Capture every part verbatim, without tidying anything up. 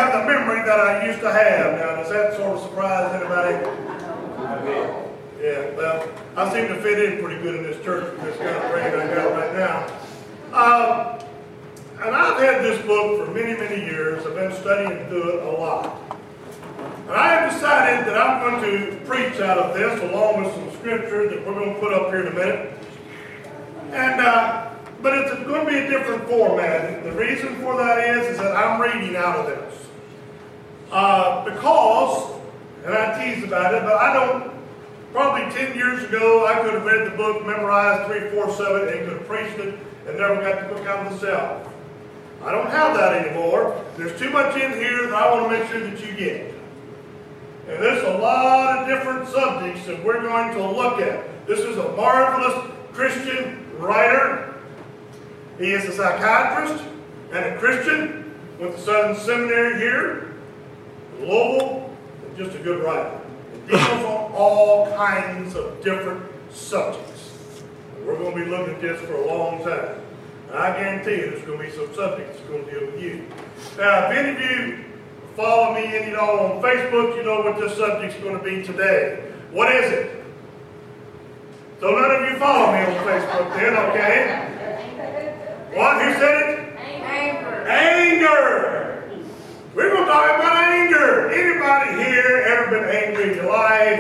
have the memory that I used to have. Now, does that sort of surprise anybody? Yeah, well, I seem to fit in pretty good in this church with this kind of brain I got right now. Um, and I've had this book for many, many years. I've been studying through it a lot. And I have decided that I'm going to preach out of this along with some scripture that we're going to put up here in a minute. And, uh, but it's going to be a different format. The reason for that is, is that I'm reading out of this. Uh, because, and I tease about it, but I don't, probably ten years ago, I could have read the book, memorized three, four, seven, and could have preached it, and never got the book out myself. I don't have that anymore. There's too much in here that I want to make sure that you get. And there's a lot of different subjects that we're going to look at. This is a marvelous Christian writer. He is a psychiatrist and a Christian. Went to Southern Seminary here, Louisville, and just a good writer. He deals on all kinds of different subjects. And we're going to be looking at this for a long time. And I guarantee you there's going to be some subjects that's going to deal with you. Now, if any of you follow me and you know on Facebook, you know what this subject's going to be today. What is it? So none of you follow me on Facebook then, okay? What? Who said it? Anger. Anger. We're going to talk about anger. Anybody here ever been angry in your life?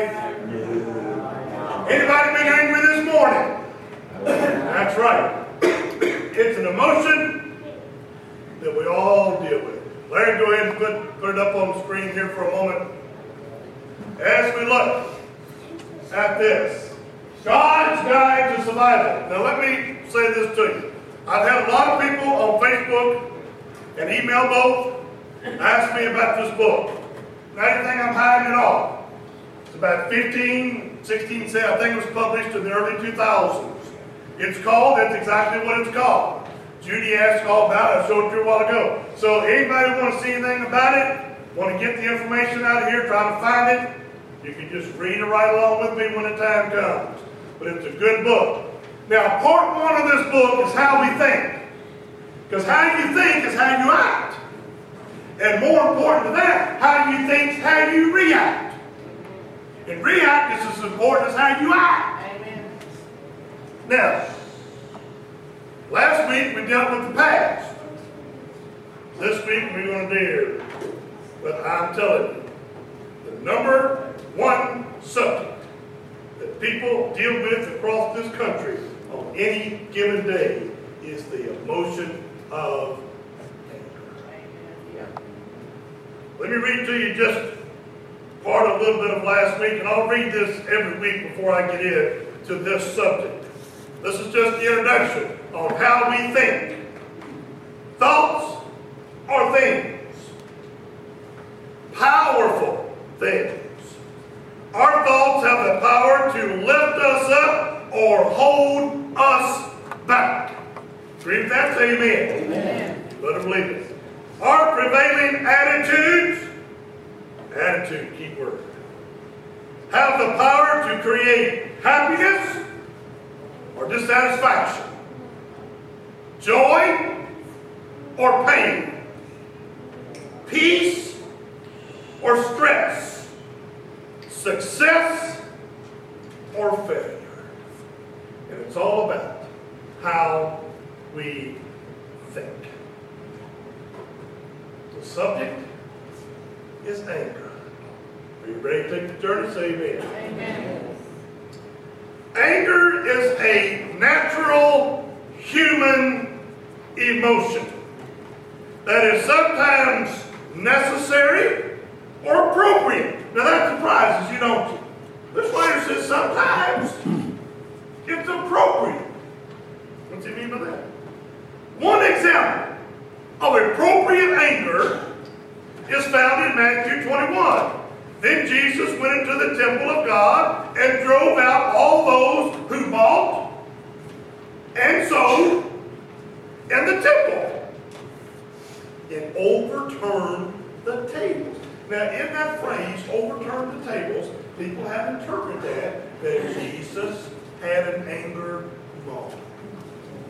Anybody been angry this morning? That's right. It's an emotion that we all deal with. Larry, go ahead and put, put it up on the screen here for a moment. As we look at this, God's Guide to Survival. Now let me say this to you. I've had a lot of people on Facebook and email both ask me about this book. Not anything I'm hiding at all. It's about fifteen, sixteen, I think it was published in the early two thousands. It's called, that's exactly what it's called. Judy asked all about it, I showed it to you a while ago. So anybody want to see anything about it, want to get the information out of here, try to find it, you can just read it right along with me when the time comes. But it's a good book. Now, part one of this book is how we think. Because how you think is how you act. And more important than that, how you think is how you react. And react is as important as how you act. Amen. Now, last week we dealt with the past. This week we're going to deal. But I'm telling you, the number one subject that people deal with across this country on any given day is the emotion of anger. Let me read to you just part of a little bit of last week, and I'll read this every week before I get in to this subject. This is just the introduction on how we think. Thoughts are things. Powerful things. Our thoughts have the power to lift us up or hold us back. Agree with that? Say amen. Amen. Let them believe it. Our prevailing attitudes, attitude, key word, have the power to create happiness or dissatisfaction, joy or pain, peace or stress, success or failure. And it's all about how we think. The subject is anger. Are you ready to take the journey? Say amen. Amen. Anger is a natural human emotion that is sometimes necessary or appropriate. Now that surprises you, don't you? This writer says sometimes it's appropriate. What's he mean by that? One example of appropriate anger is found in Matthew twenty-one. Then Jesus went into the temple of God and drove out all those who bought and sold in the temple and overturned the tables. Now, in that phrase, overturn the tables, people have interpreted that that Jesus had an anger moment.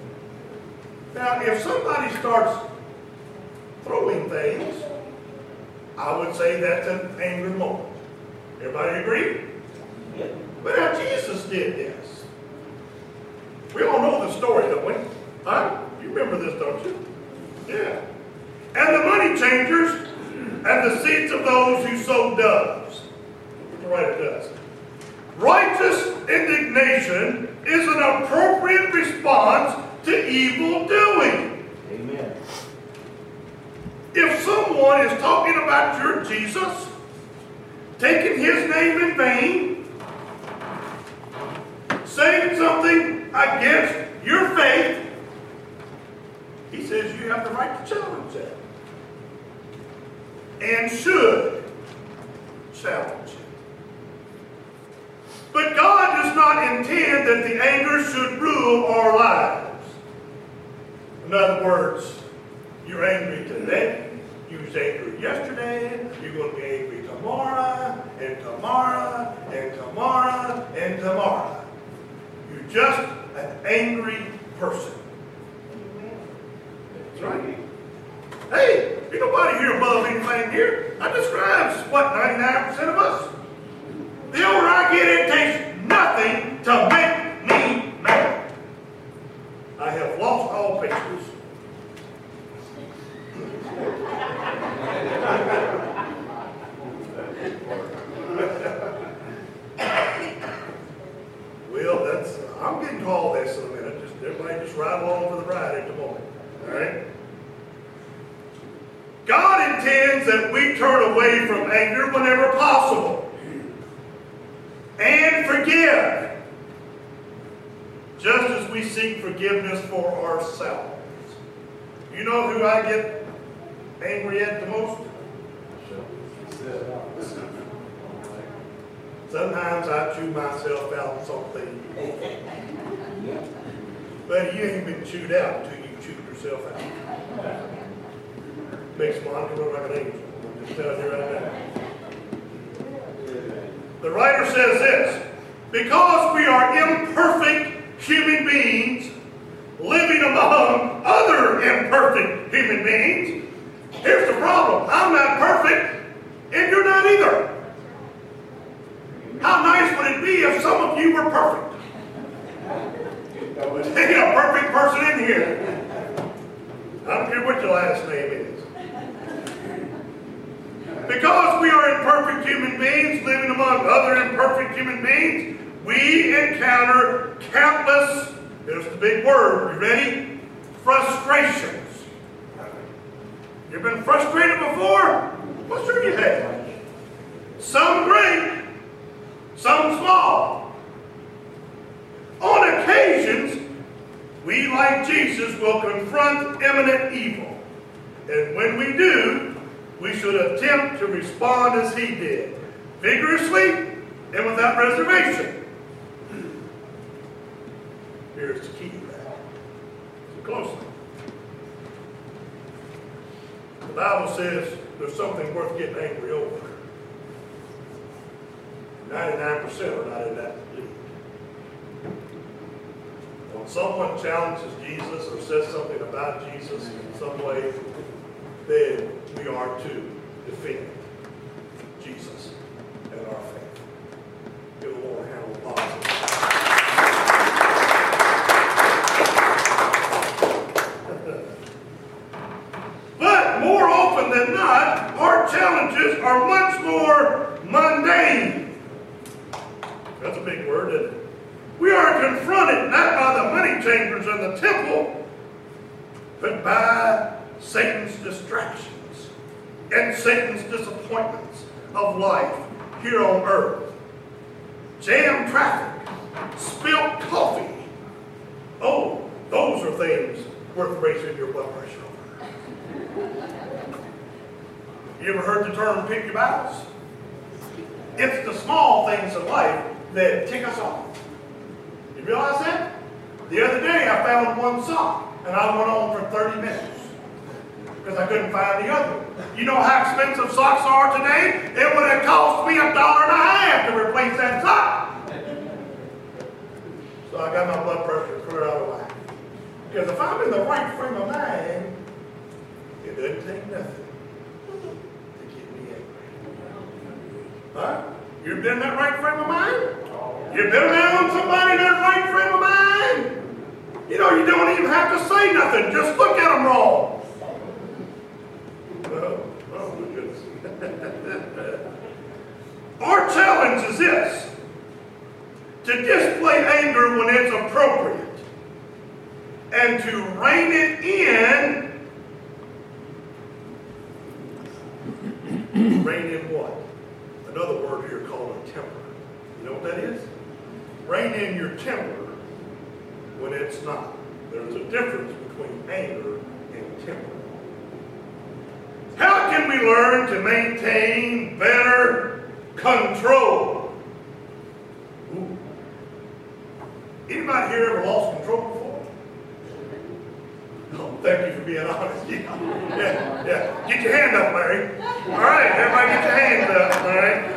Now, if somebody starts throwing things I would say that's an angry moment. Everybody agree? Yep. But now Jesus did this. We all know the story, don't we? Huh? You remember this, don't you? Yeah. And the money changers and the seats of those who sow doves. The writer does. Righteous indignation is an appropriate response to evil doing. Amen. If someone is talking about your Jesus, taking his name in vain, saying something against your faith, he says you have the right to challenge that. And should challenge it. But God does not intend that the anger should rule our lives. In other words, you're angry today, you was angry yesterday, you're going to be angry tomorrow, and tomorrow, and tomorrow, and tomorrow. You're just an angry person. That's right. Hey, ain't nobody here above anything here. That describes, what, ninety-nine percent of us? The older I get, it takes nothing to make me mad. I have lost all patience. Well, that's, uh, I'm getting called this in a minute. Just everybody just ride along for the ride at the moment. All right? God intends that we turn away from anger whenever possible and forgive, just as we seek forgiveness for ourselves. You know who I get angry at the most? Sometimes I chew myself out something. But you ain't been chewed out until you chewed yourself out. Makes Monica look like an angel. I'm just telling you right now. The writer says this: because we are imperfect human beings living among other imperfect human beings, here's the problem. I'm not perfect, and you're not either. How nice would it be if some of you were perfect? Ain't a perfect person in here. I don't care what your last name is. Because we are imperfect human beings living among other imperfect human beings, we encounter countless, there's the big word, you ready? Frustrations. You've been frustrated before? Well, sure you have. Some great, some small. On occasions, we, like Jesus, will confront imminent evil. And when we do, we should attempt to respond as he did, vigorously and without reservation. Here's the key to that. So closely. The Bible says there's something worth getting angry over. ninety-nine percent are not in that league. When someone challenges Jesus or says something about Jesus in some way, then we are to defend Jesus and our faith. Give the Lord a hand of applause. But more often than not, our challenges are much more mundane. That's a big word, isn't it? We are confronted not by the money changers in the temple, but by Satan's distractions and Satan's disappointments of life here on earth. Jam traffic, spilt coffee. Oh, those are things worth raising your blood pressure over. You ever heard the term pick your battles? It's the small things in life that tick us off. You realize that? The other day I found one sock and I went on for thirty minutes because I couldn't find the other one. You know how expensive socks are today? It would have cost me a dollar and a half to replace that sock. So I got my blood pressure clear out of whack. Because if I'm in the right frame of mind, it doesn't take nothing to get me Huh? You've been in that right frame of mind? You've been around somebody in that right frame of mind? You know, you don't even have to say nothing. Just look at them wrong. Oh, oh my goodness. Our challenge is this: to display anger when it's appropriate and to rein it in. Rein in what? Another word here called a temper. You know what that is? Rein in your temper when it's not. There's a difference between anger and temper. How can we learn to maintain better control? Ooh. Anybody here ever lost control before? Oh, thank you for being honest. Yeah, yeah, yeah. Get your hand up, Larry. All right, everybody get your hands up, all right?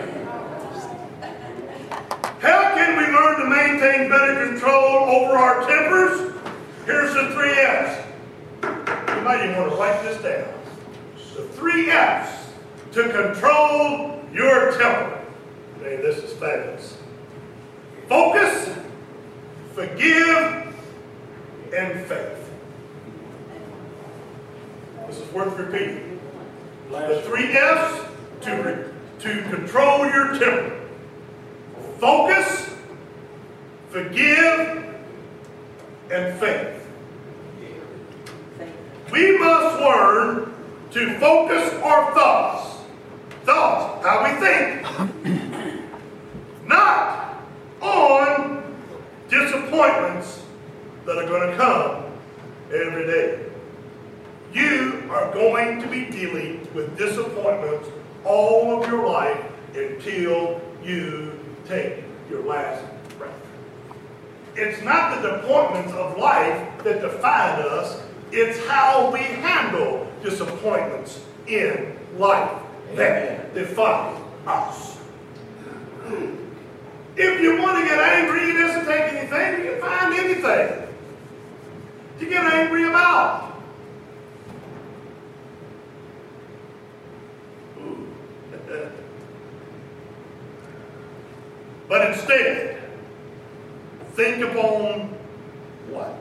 How can we learn to maintain better control over our tempers? Here's the three F's. You might even want to write this down. The three F's to control your temper. Hey, this is fabulous. Focus, forgive, and faith. This is worth repeating. The three F's to, to control your temper. Focus, forgive, and faith. We must learn to focus our thoughts. Thoughts, how we think. Not on disappointments that are going to come every day. You are going to be dealing with disappointments all of your life until you take your last breath. It's not the disappointments of life that define us. It's how we handle disappointments in life that define us. If you want to get angry, it doesn't take anything. You can find anything to get angry about. But instead, think upon what?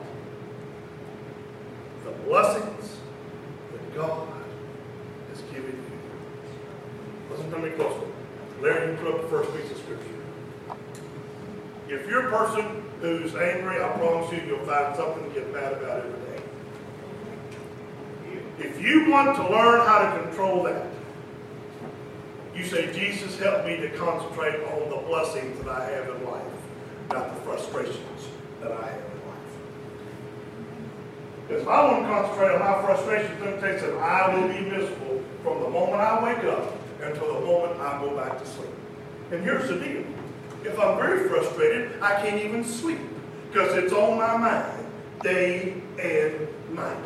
The blessings that God has given you. Listen to me closely. Larry, you put up the first piece of scripture. If you're a person who's angry, I promise you, you'll find something to get mad about every day. If you want to learn how to control that, you say, Jesus, help me to concentrate on the blessings that I have in life, not the frustrations that I have in life. Because if I want to concentrate on my frustrations, temptations, I will be miserable from the moment I wake up until the moment I go back to sleep. And here's the deal. If I'm very frustrated, I can't even sleep because it's on my mind day and night.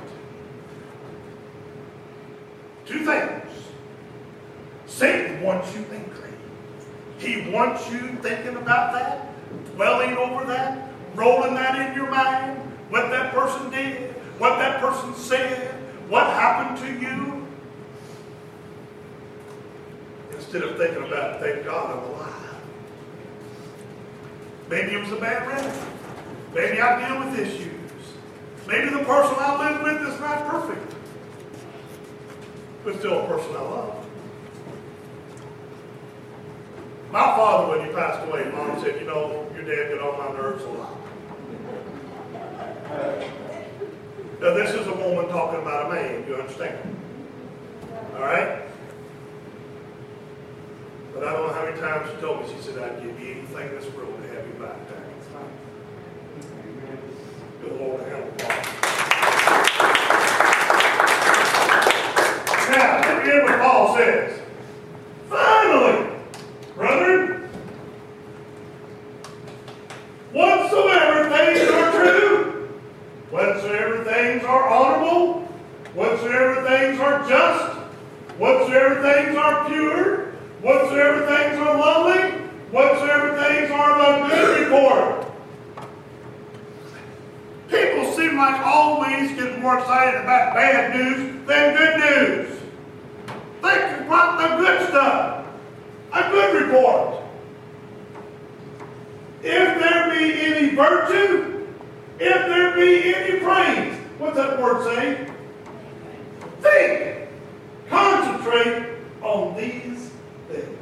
Two things. Satan wants you angry. He wants you thinking about that, dwelling over that, rolling that in your mind, what that person did, what that person said, what happened to you. Instead of thinking about, thank God I'm alive. Maybe it was a bad relative. Maybe I deal with issues. Maybe the person I live with is not perfect, but still a person I love. My father, when he passed away, Mom said, you know, your dad got on my nerves a lot. Now, this is a woman talking about a man, you understand? All right? But I don't know how many times she told me, she said, I'd give you anything in this world to have you back there. Good Lord, the hell. Now, look at what Paul says. Finally, brethren, whatsoever things are true, whatsoever things are honorable, whatsoever things are just, whatsoever things are pure, whatsoever things are lovely, whatsoever things are of good report. People seem like always get more excited about bad news than good news. Think about the good stuff. A good report. If there be any virtue, if there be any praise, what's that word say? Think. Concentrate on these things.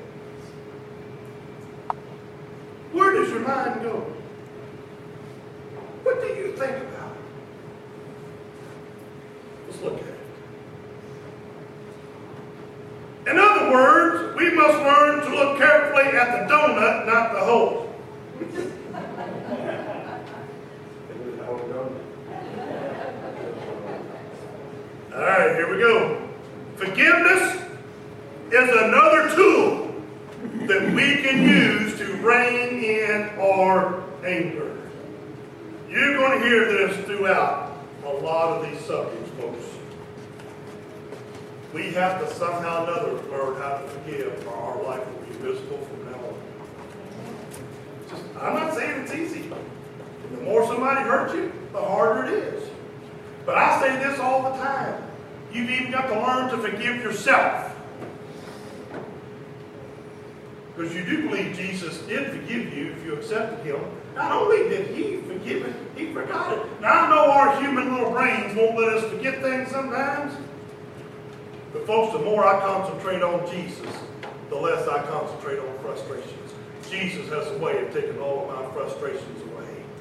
Where does your mind go? What do you think about? Let's look at it. In other words, we must learn to look carefully at the donut, not the hole. All right, here we go. Forgiveness is another tool that we can use to rein in our anger. You're going to hear this throughout a lot of these subjects, folks. We have to somehow or another learn how to forgive, or our life will be miserable from now on. Just, I'm not saying it's easy. The more somebody hurts you, the harder it is. But I say this all the time. You've even got to learn to forgive yourself. Because you do believe Jesus did forgive you if you accepted him. Not only did he forgive it, he forgot it. Now I know our human little brains won't let us forget things sometimes. But folks, the more I concentrate on Jesus, the less I concentrate on frustrations. Jesus has a way of taking all of my frustrations away.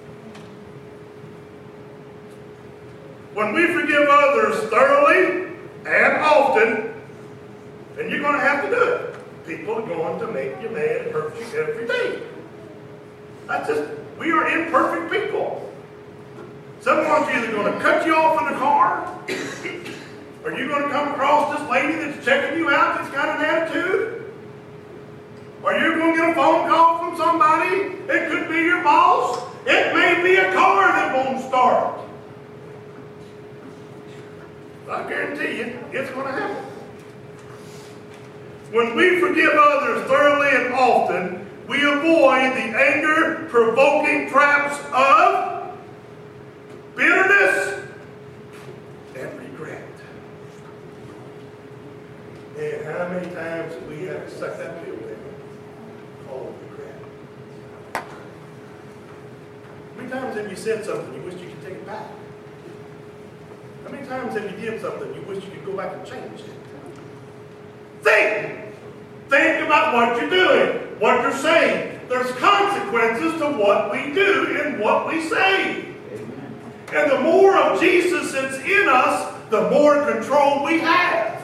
When we forgive others thoroughly and often, then you're going to have to do it. People are going to make you mad and hurt you every day. That's just, we are imperfect people. Someone's either going to cut you off in the car, or you're going to come across this lady that's checking you out that's got an attitude, or you're going to get a phone call from somebody. It could be your boss. It may be a car that won't start. I guarantee you, it's going to happen. When we forgive others thoroughly and often, we avoid the anger-provoking traps of bitterness and regret. And how many times have we had to suck that pill in called regret? How many times have you said something you wish you could take it back? How many times have you did something you wish you could go back and change it? Think! Think about what you're doing, what you're saying. There's consequences to what we do and what we say. Amen. And the more of Jesus that's in us, the more control we have.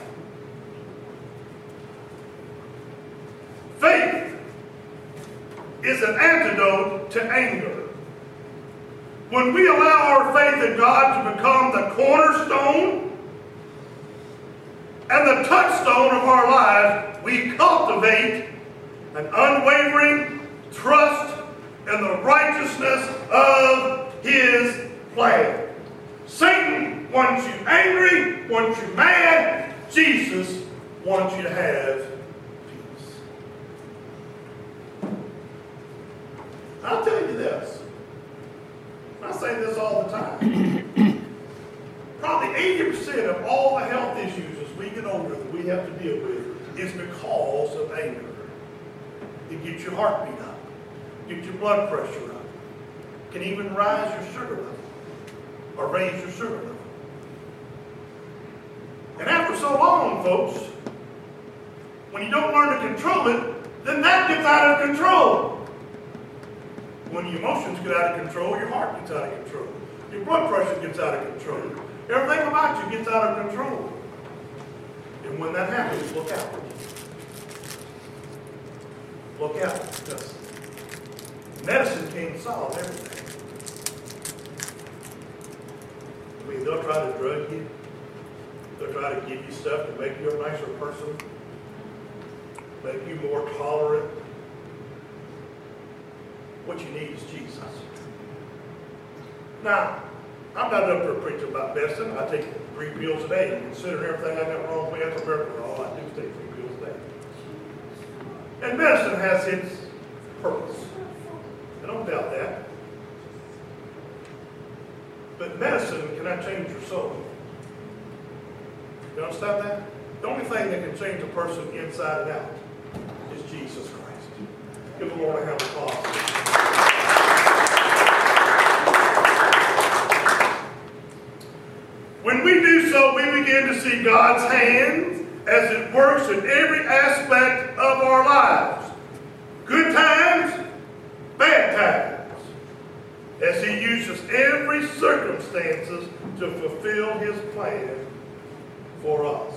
Faith is an antidote to anger. When we allow our faith in God to become the cornerstone and the touchstone of our lives, we cultivate an unwavering trust in the righteousness of his plan. Satan wants you angry, wants you mad. Jesus wants you to have peace. I'll tell you this. I say this all the time. Probably eighty percent of all the health issues as we get older that we have to deal with is because of anger. It gets your heartbeat up, gets your blood pressure up, can even rise your sugar level or raise your sugar level. And after so long, folks, when you don't learn to control it, then that gets out of control. When your emotions get out of control, your heart gets out of control. Your blood pressure gets out of control. Everything about you gets out of control. And when that happens, look out. Look out. Because medicine can't solve everything. I mean, they'll try to drug you. They'll try to give you stuff to make you a nicer person, make you more tolerant. What you need is Jesus. Now, I'm not up there preaching about medicine. I take three pills a day. And considering everything I got wrong with the miracle, all I do is take three pills a day. And medicine has its purpose. I don't doubt that. But medicine cannot change your soul. You understand that? The only thing that can change a person inside and out is Jesus Christ. Give the Lord a hand of applause. When we do so, we begin to see God's hand as it works in every aspect of our lives. Good times, bad times. As He uses every circumstances to fulfill His plan for us.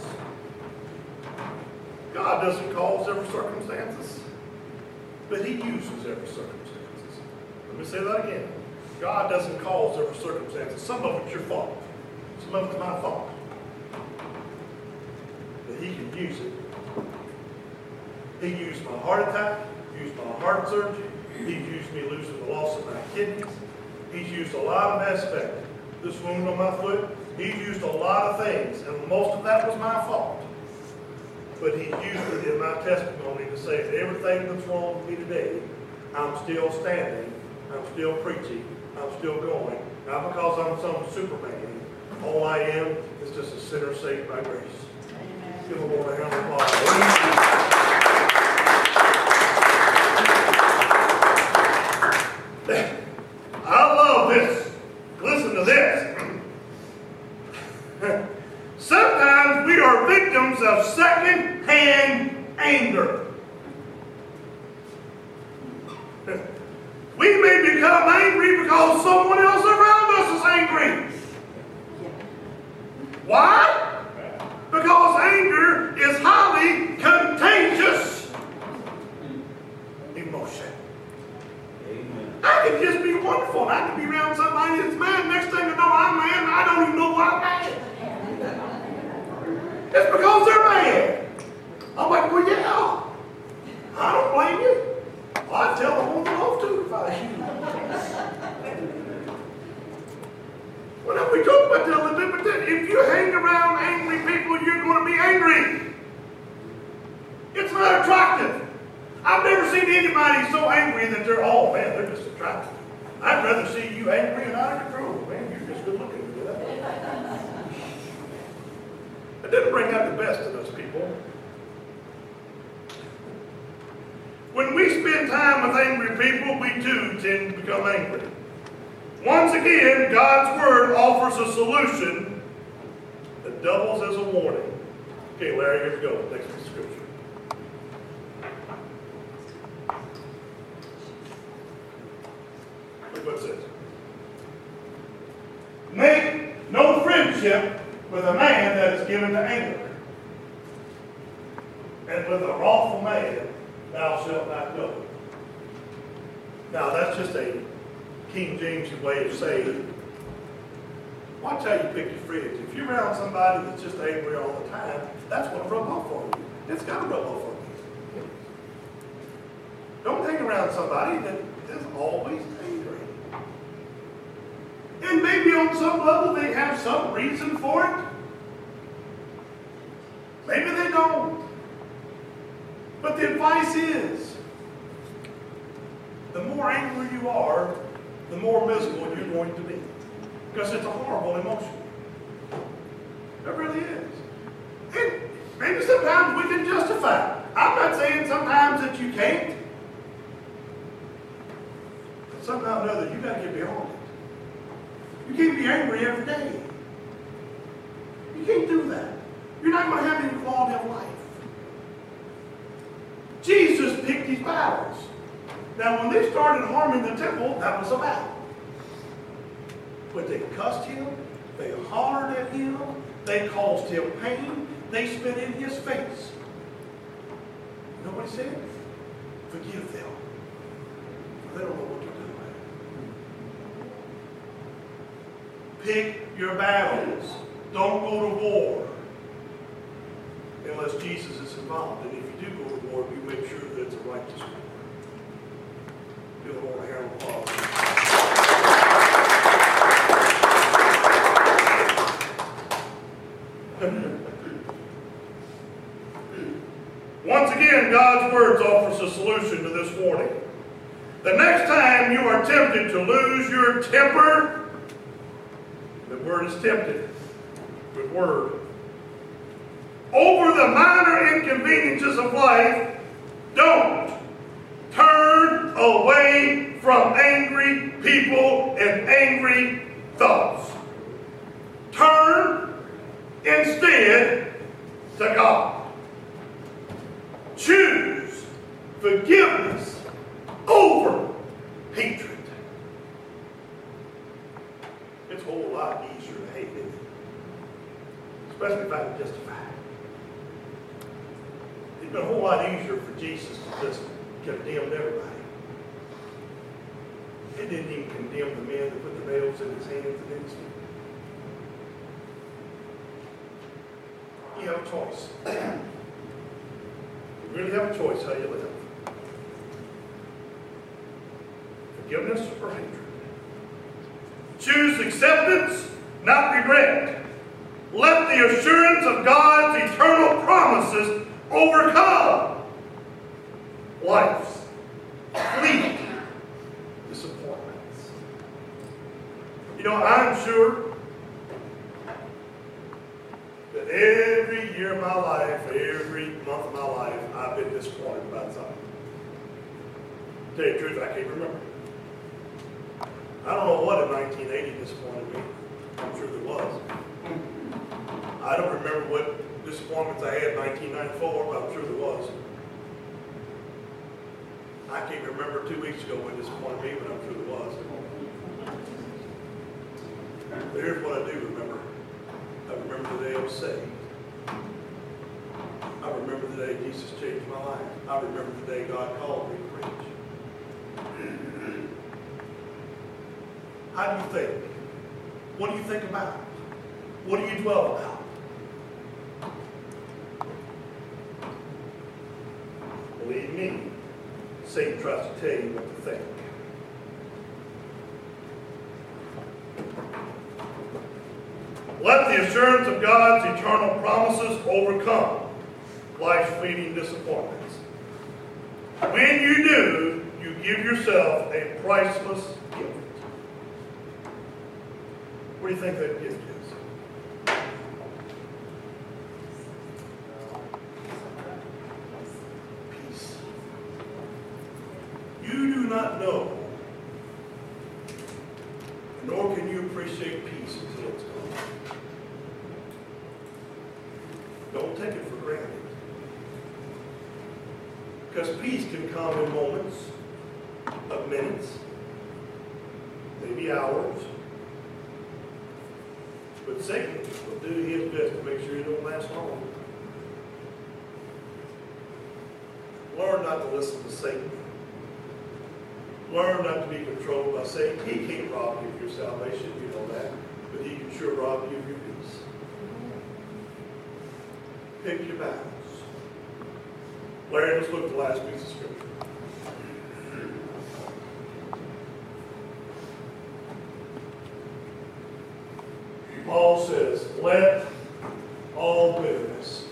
God doesn't cause every circumstances, but He uses every circumstances. Let me say that again. God doesn't cause every circumstances. Some of it's your fault. Some of it's my fault. But He can use it. He used my heart attack. He used my heart surgery. He used me losing the loss of my kidneys. He's used a lot of aspects. This wound on my foot. He's used a lot of things. And most of that was my fault. But He used it in my testimony to say that everything that's wrong with me today, I'm still standing. I'm still preaching. I'm still going. Not because I'm some Superman. All I am is just a sinner saved by grace. Amen. Give the Lord a hand of applause. I love this. Listen to this. Sometimes we are victims of second-hand anger. We may become angry because someone else around us is angry. Why? Because anger is highly contagious emotion. Amen. I can just be wonderful. I can be around somebody that's mad. Next thing I know, I'm mad, and I don't even know why I'm mad. It's because they're mad. I'm like, well, yeah. I don't blame you. Well, I'd tell them on the off too if I was you. Well, we talk about that a little bit, but then if you hang around angry people, you're going to be angry. It's not attractive. I've never seen anybody so angry that they're, oh man, they're just attractive. I'd rather see you angry and out of control. Man, you're just good looking. It doesn't bring out the best in us people. When we spend time with angry people, we too tend to become angry. Once again, God's Word offers a solution that doubles as a warning. Okay, Larry, here we go. Next piece of scripture. Look what it says. Make no friendship with a man that is given to anger, and with a wrathful man thou shalt not go. Now that's just a King James way of saying, watch how you pick your friends. If you're around somebody that's just angry all the time, that's going to rub off on you. It's got to rub off on you. Don't hang around somebody that is always angry. And maybe on some level they have some reason for it. Maybe they don't. But the advice is, the more angry you are, the more miserable you're going to be. Because it's a horrible emotion. It really is. And maybe sometimes we can justify it. I'm not saying sometimes that you can't. But somehow or another, you've got to get beyond it. You can't be angry every day. You can't do that. You're not going to have any quality of life. Jesus picked his battles. Now, when they started harming the temple, that was a battle. But they cussed him, they hollered at him, they caused him pain, they spit in his face. You know what he said? Forgive them. They don't know what to do. Pick your battles. Don't go to war unless Jesus is involved. And if you do go to war, you make sure that it's a righteous war. Give the Lord a hand of applause. Once again, God's words offers a solution to this warning. The next time you are tempted to lose your temper, the word is tempted. Good word. Over the minor inconveniences of life, don't turn from angry people and angry thoughts. Turn instead to God. Choose forgiveness over hatred. It's a whole lot easier to hate, isn't it? Especially if I can justify it. It's been a whole lot easier for Jesus to just condemn everybody. He didn't even condemn the man that put the nails in his hands and in his feet. You have a choice. You really have a choice how you live. Forgiveness or hatred. Choose acceptance, not regret. Let the assurance of God's eternal promises overcome life's fleeting disappointments. You know, I'm sure that every year of my life, every month of my life, I've been disappointed about something. To tell you the truth, I can't remember. I don't know what in nineteen eighty disappointed me. I'm sure there was. I don't remember what disappointments I had in nineteen ninety-four, but I'm sure there was. I can't remember two weeks ago what disappointed me, but I'm sure there was. But here's what I do remember. I remember the day I was saved. I remember the day Jesus changed my life. I remember the day God called me to preach. How do you think? What do you think about? What do you dwell about? Believe me, Satan tries to tell you what to think. Let the assurance of God's eternal promises overcome life's fleeting disappointments. When you do, you give yourself a priceless gift. What do you think that gift is? Peace. You do not know, nor can you appreciate peace until it's gone. Don't take it for granted. Because peace can come in moments of minutes, maybe hours. But Satan will do his best to make sure it don't last long. Learn not to listen to Satan. Learn not to be controlled by Satan. He can't rob you of your salvation, you know that. But he can sure rob you of your peace. Pick your battles. Larry, let's look at the last piece of scripture. Paul says, let all bitterness,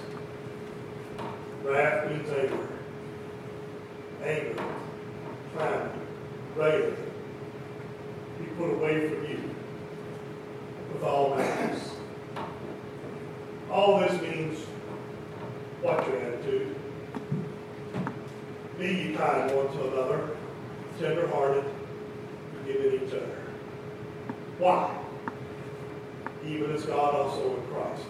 wrath means anger, anger, clamor, railing, be put away from you with all malice. All this means, watch your attitude. Be ye kind one to another, tender-hearted, forgiving each other. Why? Even as God also in Christ.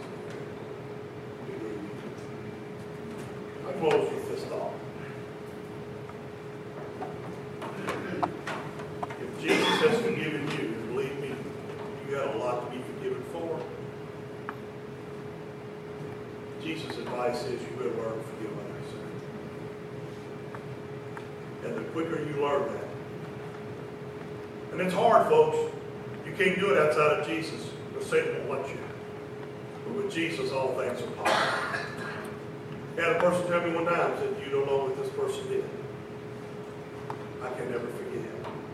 I close with this thought. If Jesus has forgiven you, believe me, you got a lot to be forgiven for. Jesus' advice is you better learn to forgive others. And the quicker you learn that. And it's hard, folks. You can't do it outside of Jesus. Satan will let you. But with Jesus, all things are possible. I had a person tell me one time, said, you don't know what this person did. I can never forget.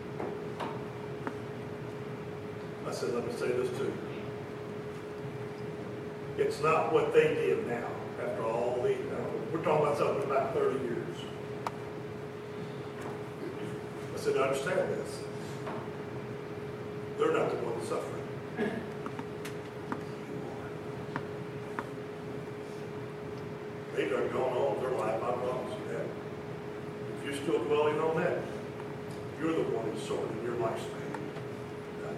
I said, let me say this too. It's not what they did now, after all the, we're talking about something about thirty years. I said, I understand this. They're not the ones suffering. They've done gone on with their life, I promise you that. If you're still dwelling on that, You're the one who's sorting your lifespan right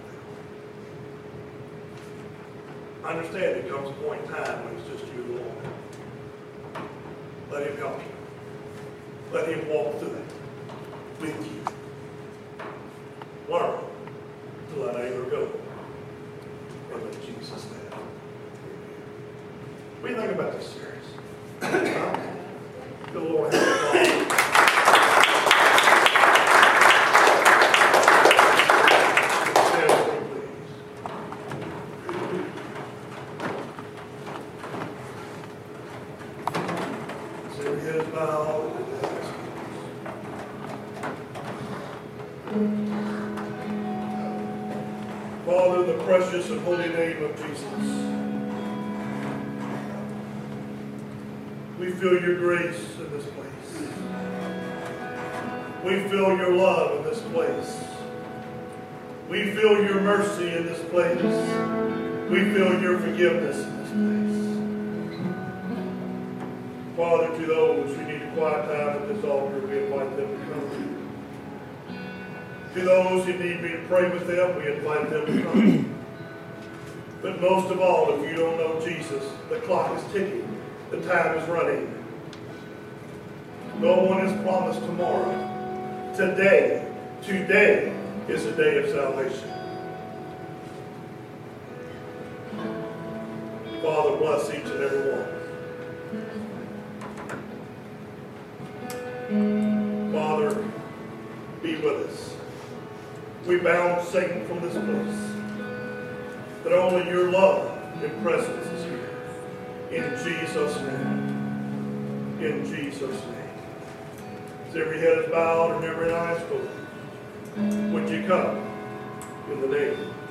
now. I understand there comes a point in time when it's just you and the Lord. Let him help you. Let him walk through it with you. Learn to let anger go and let Jesus live. What do you think about this series? The Lord has a Father, in the precious and holy name of Jesus, we feel your grace in this place. We feel your love in this place. We feel your mercy in this place. We feel your forgiveness in this place. Father, to those who need a quiet time at this altar, we invite them to come. To those who need me to pray with them, we invite them to come. But most of all, if you don't know Jesus, the clock is ticking. The time is running. No one is promised tomorrow. Today, today is the day of salvation. Father, bless each and every one. Father, be with us. We bound Satan from this place. But only your love and presence is here. In Jesus' name. In Jesus' name. As every head is bowed and every eye is closed, would you come in the name